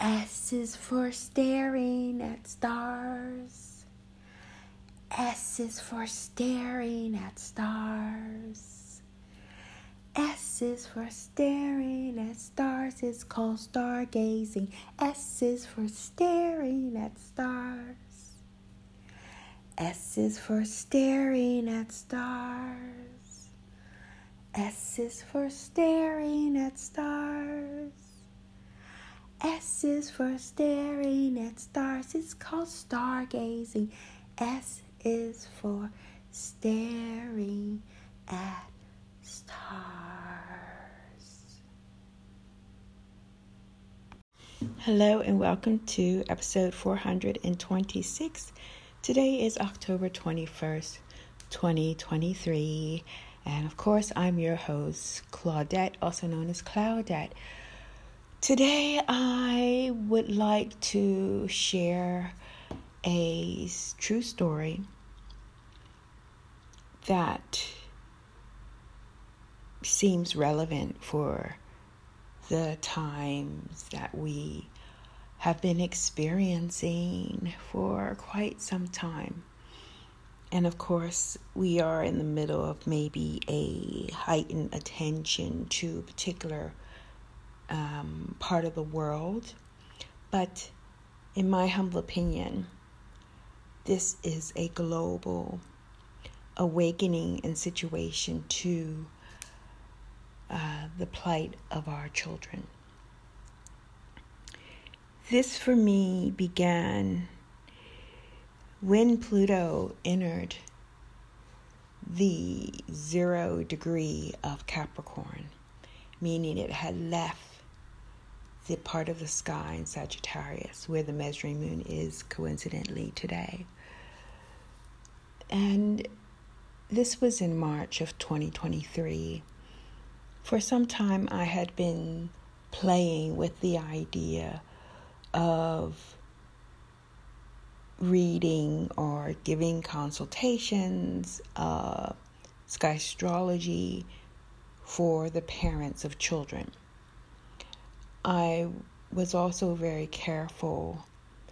S is for staring at stars. S is for staring at stars. S is for staring at stars. It's called stargazing. S is for staring at stars. S is for staring at stars. S is for staring at stars. S is for staring at stars. It's called stargazing. S is for staring at stars. Hello and welcome to episode 426. Today is October 21st, 2023. And of course, I'm your host, Claudette, also known as Cloudette. Today, I would like to share a true story that seems relevant for the times that we have been experiencing for quite some time. And of course, we are in the middle of maybe a heightened attention to a particular part of the world. But in my humble opinion, this is a global awakening and situation to the plight of our children. This for me began when Pluto entered the 0 degree of Capricorn, meaning it had left the part of the sky in Sagittarius, where the measuring moon is coincidentally today. And this was in March of 2023. For some time, I had been playing with the idea of reading or giving consultations, sky astrology for the parents of children. I was also very careful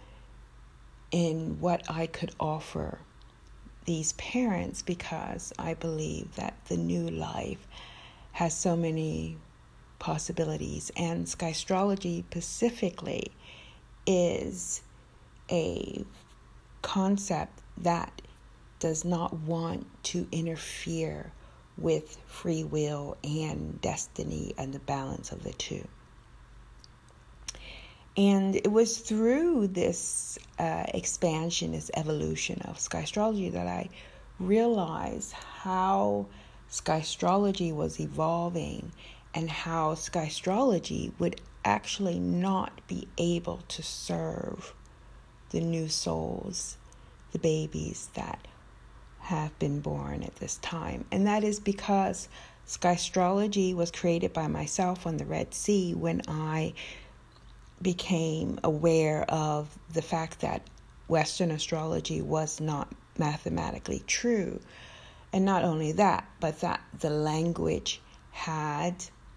in what I could offer these parents because I believe that the new life has so many possibilities, and sky astrology specifically is a concept that does not want to interfere with free will and destiny and the balance of the two. And it was through this expansion, this evolution of sky astrology that I realized how sky astrology was evolving and how sky astrology would actually not be able to serve the new souls, the babies that have been born at this time. And that is because sky astrology was created by myself on the Red Sea when I became aware of the fact that Western astrology was not mathematically true. And not only that, but that the language had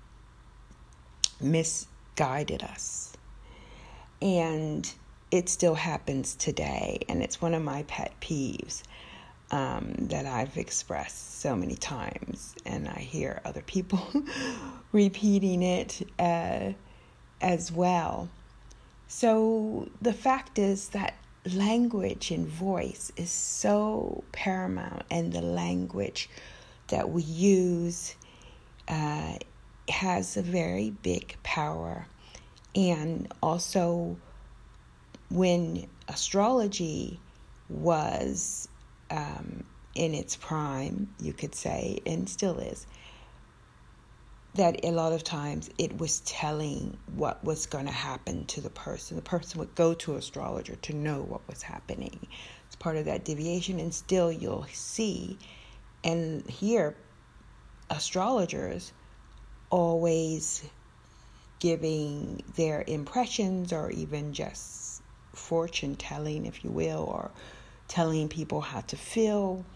misguided us. And it still happens today. And it's one of my pet peeves that I've expressed so many times. And I hear other people repeating it as well. So the fact is that language and voice is so paramount, and the language that we use has a very big power. And also, when astrology was in its prime, you could say, and still is, that a lot of times it was telling what was going to happen to the person. The person would go to an astrologer to know what was happening. It's part of that deviation, and still you'll see and hear astrologers always giving their impressions, or even just fortune telling, if you will, or telling people how to feel.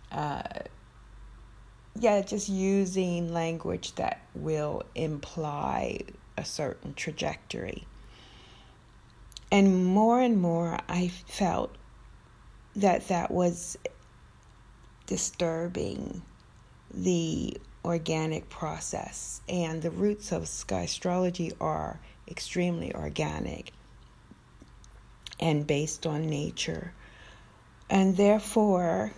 Just using language that will imply a certain trajectory. And more I felt that was disturbing the organic process. And the roots of sky astrology are extremely organic and based on nature. And therefore,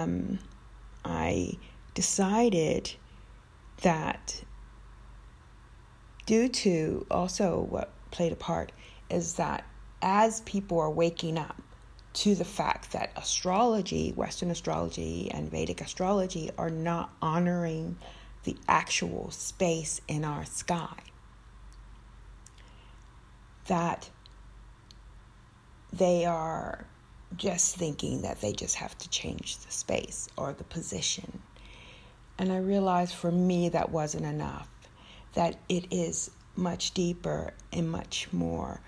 I decided that, due to also what played a part, is that as people are waking up to the fact that astrology, Western astrology and Vedic astrology, are not honoring the actual space in our sky, that they are just thinking that they just have to change the space or the position. And I realized for me that wasn't enough, that it is much deeper and much more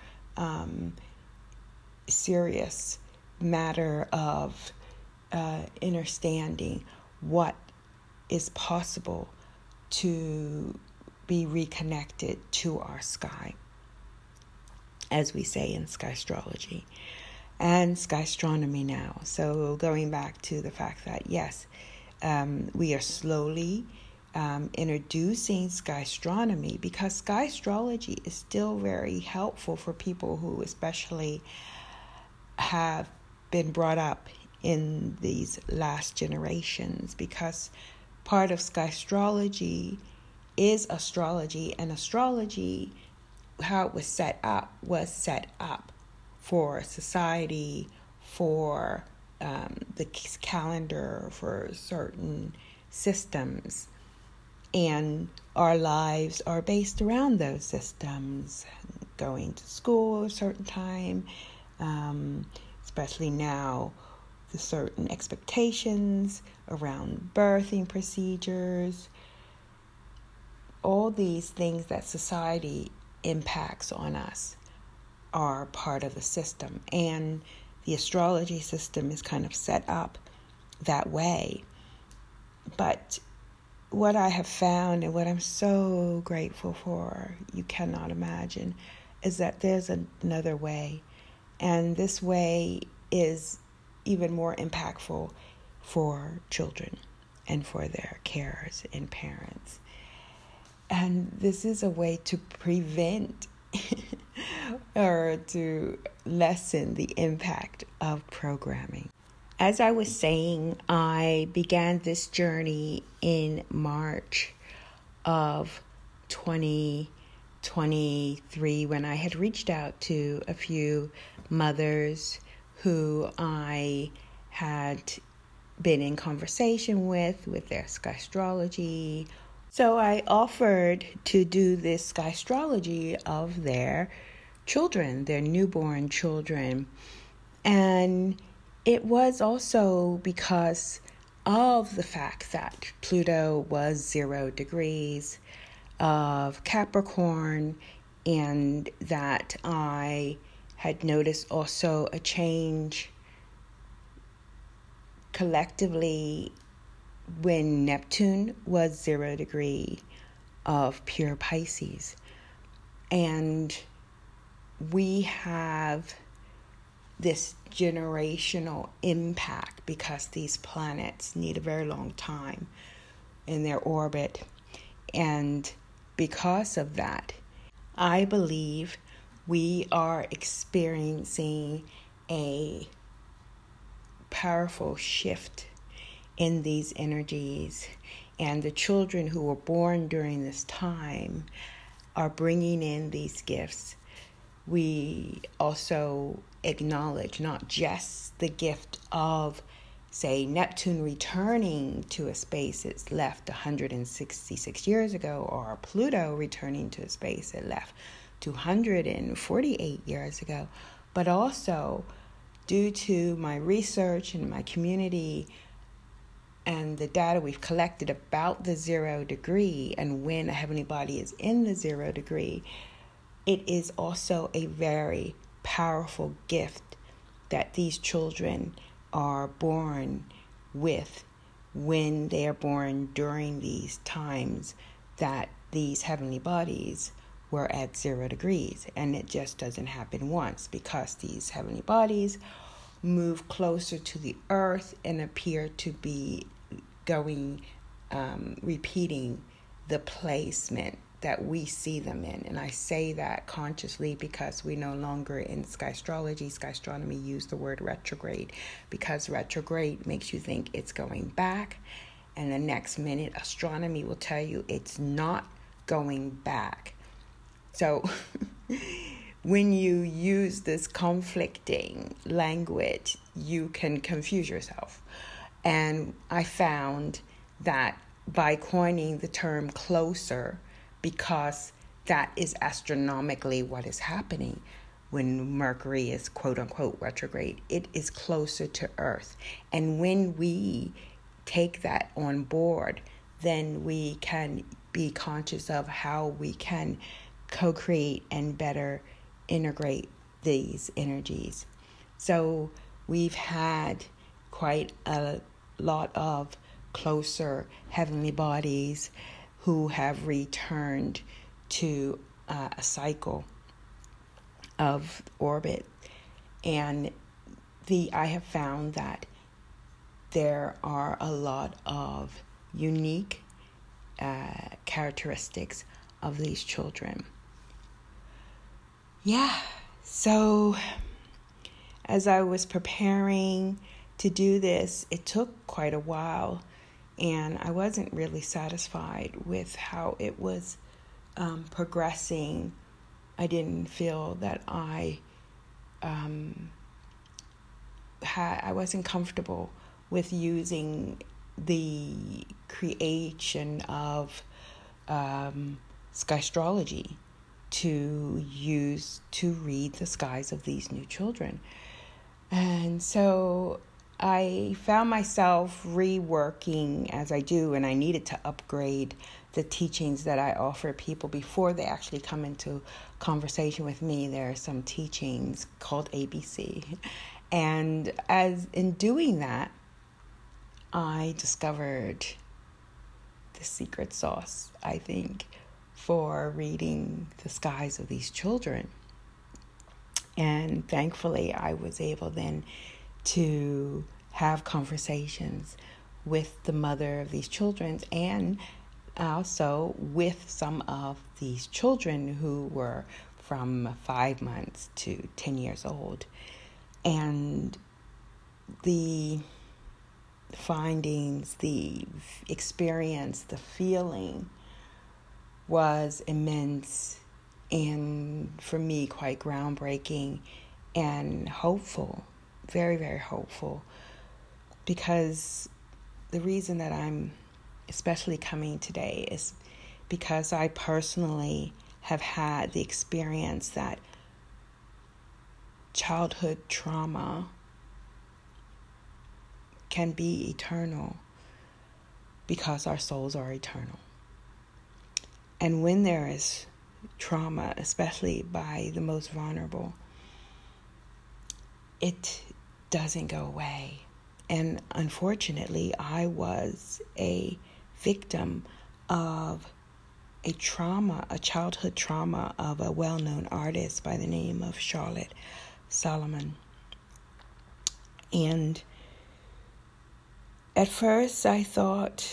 serious matter of understanding what is possible to be reconnected to our sky, as we say in sky astrology and sky astronomy now. So going back to the fact that, yes, we are slowly introducing sky astronomy, because sky astrology is still very helpful for people who especially have been brought up in these last generations, because part of sky astrology is astrology, and astrology, how it was set up for society, for the calendar, for certain systems. And our lives are based around those systems, going to school a certain time, especially now, the certain expectations around birthing procedures, all these things that society impacts on us are part of the system. And the astrology system is kind of set up that way. But what I have found, and what I'm so grateful for, you cannot imagine, is that there's another way. And this way is even more impactful for children and for their carers and parents. And this is a way to prevent or to lessen the impact of programming. As I was saying, I began this journey in March of 2023 when I had reached out to a few mothers who I had been in conversation with their sky astrology. So I offered to do this sky astrology of their children, their newborn children. And it was also because of the fact that Pluto was 0 degrees of Capricorn, and that I had noticed also a change collectively when Neptune was 0 degree of pure Pisces. And we have this generational impact because these planets need a very long time in their orbit. And because of that, I believe we are experiencing a powerful shift in these energies. And the children who were born during this time are bringing in these gifts. We also acknowledge not just the gift of, say, Neptune returning to a space it's left 166 years ago, or Pluto returning to a space it left 248 years ago, but also, due to my research and my community and the data we've collected about the 0 degree and when a heavenly body is in the 0 degree, it is also a very powerful gift that these children are born with when they are born during these times that these heavenly bodies we're at 0 degrees. And it just doesn't happen once, because these heavenly bodies move closer to the earth and appear to be repeating the placement that we see them in. And I say that consciously because we no longer in skystrology. Skystronomy use the word retrograde, because retrograde makes you think it's going back, and the next minute astronomy will tell you it's not going back. So when you use this conflicting language, you can confuse yourself. And I found that by coining the term closer, because that is astronomically what is happening when Mercury is quote unquote retrograde, it is closer to Earth. And when we take that on board, then we can be conscious of how we can co-create and better integrate these energies. So we've had quite a lot of closer heavenly bodies who have returned to a cycle of orbit. And I have found that there are a lot of unique characteristics of these children. Yeah, so as I was preparing to do this, it took quite a while, and I wasn't really satisfied with how it was progressing. I didn't feel that I wasn't comfortable with using the creation of skystrology to use to read the skies of these new children. And so I found myself reworking as I do, and I needed to upgrade the teachings that I offer people before they actually come into conversation with me. There are some teachings called ABC. And as in doing that, I discovered the secret sauce, I think, for reading the skies of these children. And thankfully, I was able then to have conversations with the mother of these children, and also with some of these children who were from 5 months to 10 years old. And the findings, the experience, the feeling was immense, and for me quite groundbreaking and hopeful, very, very hopeful, because the reason that I'm especially coming today is because I personally have had the experience that childhood trauma can be eternal, because our souls are eternal. And when there is trauma, especially by the most vulnerable, it doesn't go away. And unfortunately, I was a victim of a childhood trauma of a well-known artist by the name of Charlotte Solomon. And at first I thought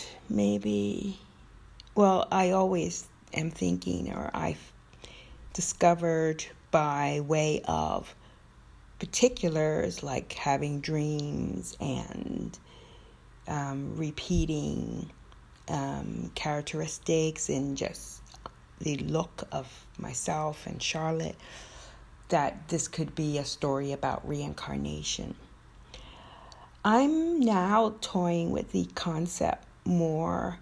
I always am thinking, or I've discovered by way of particulars like having dreams and repeating characteristics and just the look of myself and Charlotte, that this could be a story about reincarnation. I'm now toying with the concept more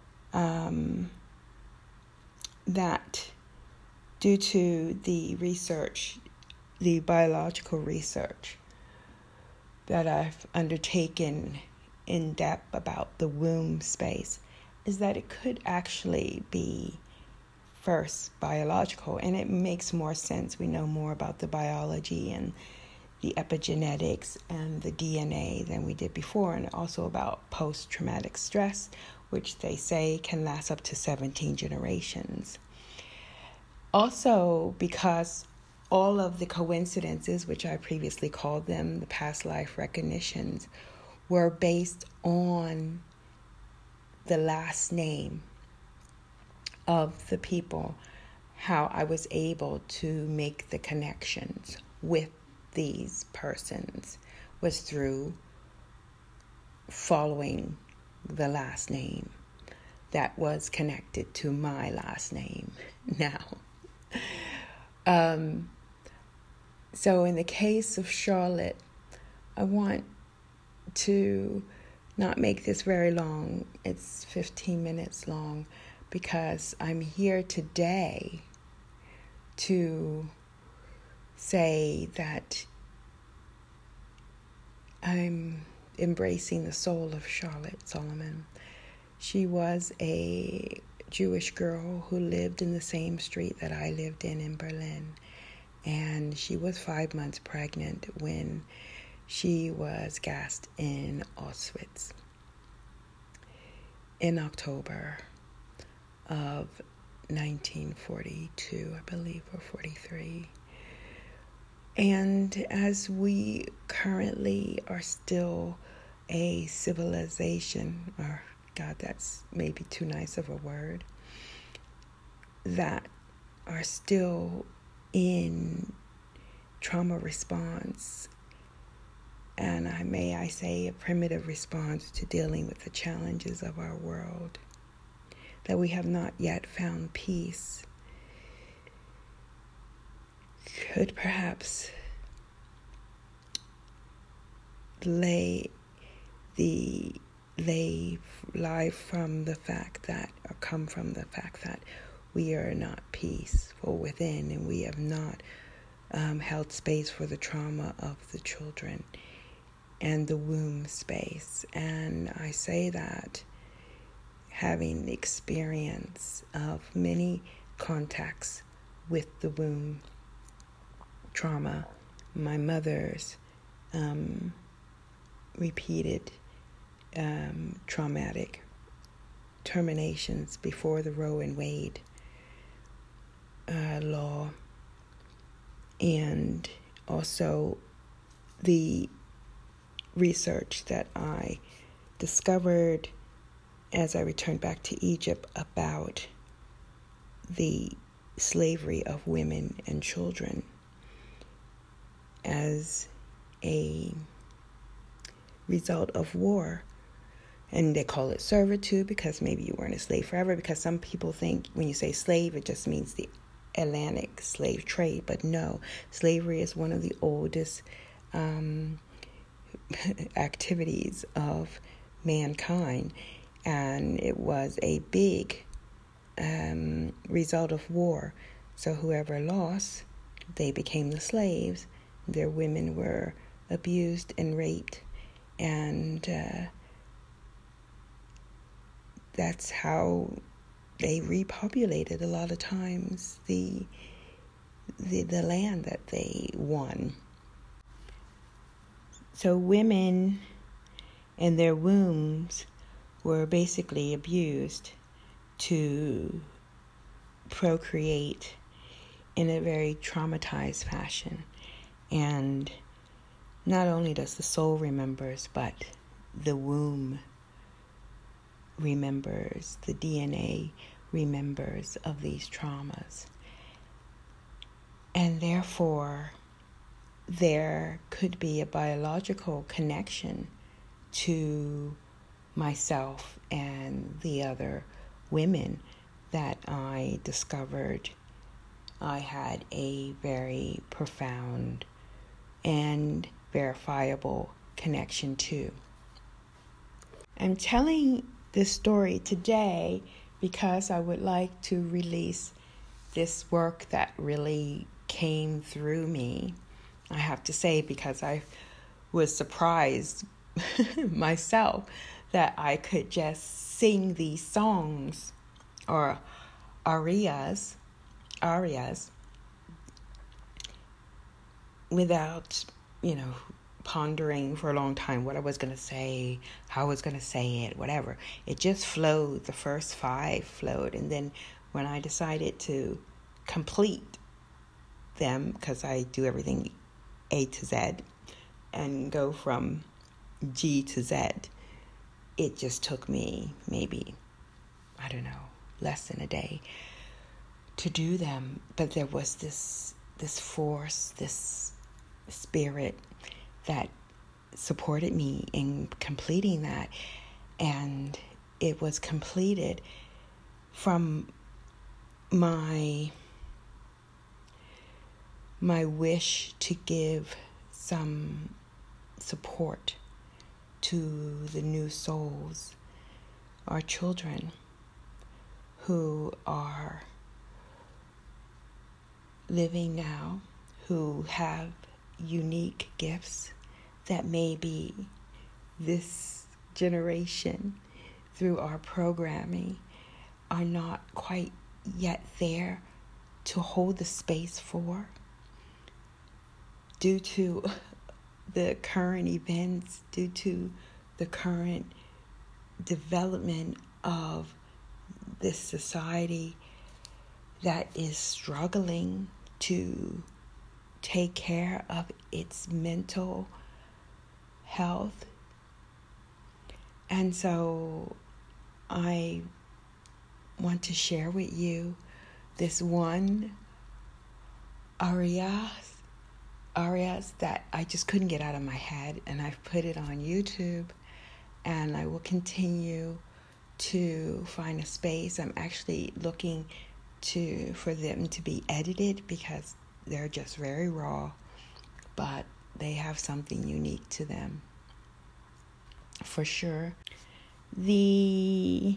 that due to the research, the biological research that I've undertaken in depth about the womb space, is that it could actually be first biological, and it makes more sense. We know more about the biology and the epigenetics and the DNA than we did before, and also about post-traumatic stress, which they say can last up to 17 generations. Also, because all of the coincidences, which I previously called them, the past life recognitions, were based on the last name of the people, how I was able to make the connections with these persons was through following the last name that was connected to my last name now. So in the case of Charlotte, I want to not make this very long. It's 15 minutes long because I'm here today to say that I'm embracing the soul of Charlotte Solomon. She was a Jewish girl who lived in the same street that I lived in Berlin. And she was 5 months pregnant when she was gassed in Auschwitz in October of 1942, I believe, or 43. And as we currently are still a civilization, or God, that's maybe too nice of a word, that are still in trauma response, and I say a primitive response to dealing with the challenges of our world, that we have not yet found peace, could perhaps lie from the fact that, or come from the fact that we are not peaceful within, and we have not held space for the trauma of the children and the womb space. And I say that having the experience of many contacts with the womb trauma, my mother's repeated traumatic terminations before the Roe and Wade law, and also the research that I discovered as I returned back to Egypt about the slavery of women and children as a result of war. And they call it servitude because maybe you weren't a slave forever, because some people think when you say slave, it just means the Atlantic slave trade. But no, slavery is one of the oldest activities of mankind, and it was a big result of war. So whoever lost, they became the slaves. Their women were abused and raped, and that's how they repopulated a lot of times the land that they won. So women and their wombs were basically abused to procreate in a very traumatized fashion. And not only does the soul remembers, but the womb remembers, the DNA remembers of these traumas. And therefore, there could be a biological connection to myself and the other women that I discovered I had a very profound and verifiable connection to. I'm telling this story today because I would like to release this work that really came through me. I have to say, because I was surprised myself that I could just sing these songs or arias without, pondering for a long time what I was going to say, how I was going to say it, whatever. It just flowed. The first 5 flowed. And then when I decided to complete them, because I do everything A to Z and go from G to Z. It just took me maybe, I don't know, less than a day to do them. But there was this force, this spirit that supported me in completing that. And it was completed from my wish to give some support to the new souls, our children, who are living now, who have unique gifts that maybe this generation, through our programming, are not quite yet there to hold the space for, due to the current events, due to the current development of this society that is struggling to take care of its mental health. And so I want to share with you this one arias that I just couldn't get out of my head, and I've put it on YouTube, and I will continue to find a space. I'm actually looking for them to be edited, because they're just very raw, but they have something unique to them for sure. The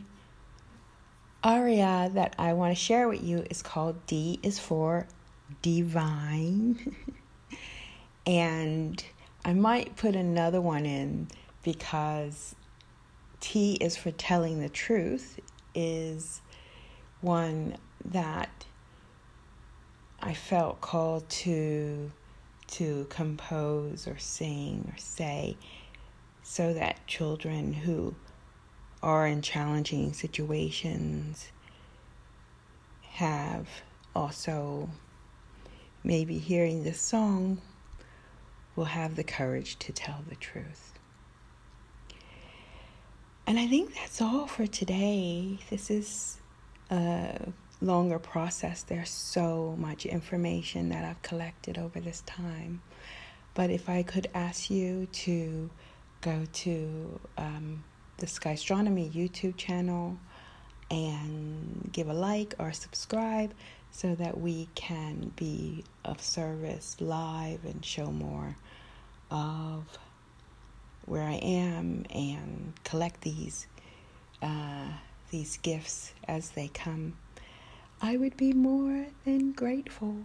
aria that I want to share with you is called D is for Divine. And I might put another one in, because T is for Telling the Truth is one that I felt called to compose or sing or say, so that children who are in challenging situations have also, maybe hearing this song, will have the courage to tell the truth. And I think that's all for today. This is a longer process. There's so much information that I've collected over this time. But if I could ask you to go to the Skystronomy YouTube channel and give a like or subscribe, so that we can be of service live and show more of where I am and collect these gifts as they come, I would be more than grateful.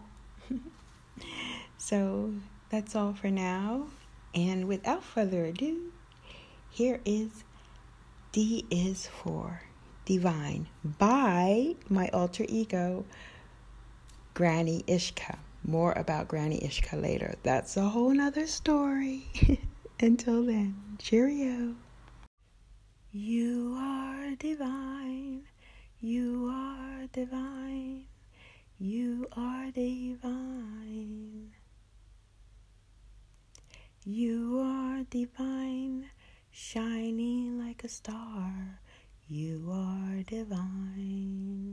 So that's all for now. And without further ado, here is D is for Divine by my alter ego, Granny Ishka. More about Granny Ishka later. That's a whole nother story. Until then, cheerio. You are divine. You are divine. You are divine. You are divine, shining like a star. You are divine.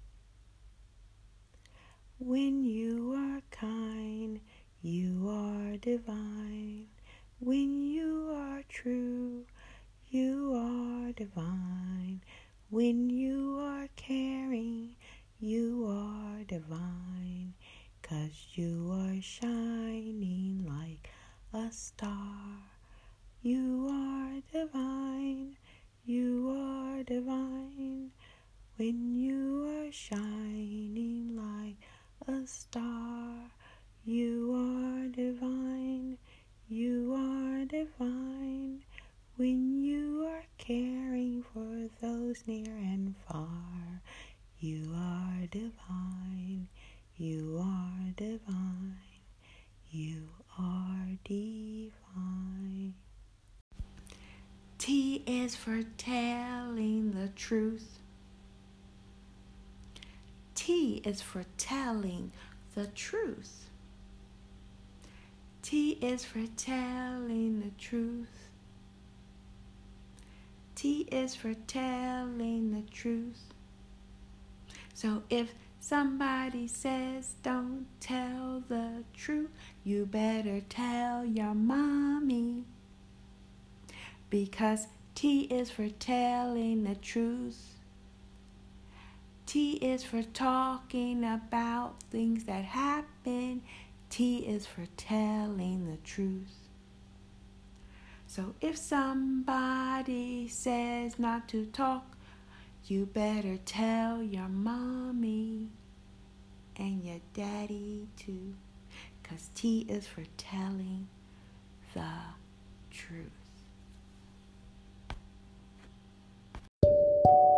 When you are kind, you are divine. When you are true, you are divine. When you are caring, you are divine. 'Cause you are shining like a star. You are divine. You are divine. When you are shining like a star, you are divine. You are divine. When you are caring for those near and far, you are divine. You are divine. You are divine. T is for telling the truth. T is for telling the truth. T is for telling the truth. T is for telling the truth. So if somebody says don't tell the truth, you better tell your mommy. Because T is for telling the truth. T is for talking about things that happen. T is for telling the truth. So if somebody says not to talk, you better tell your mommy and your daddy too. 'Cause T is for telling the truth.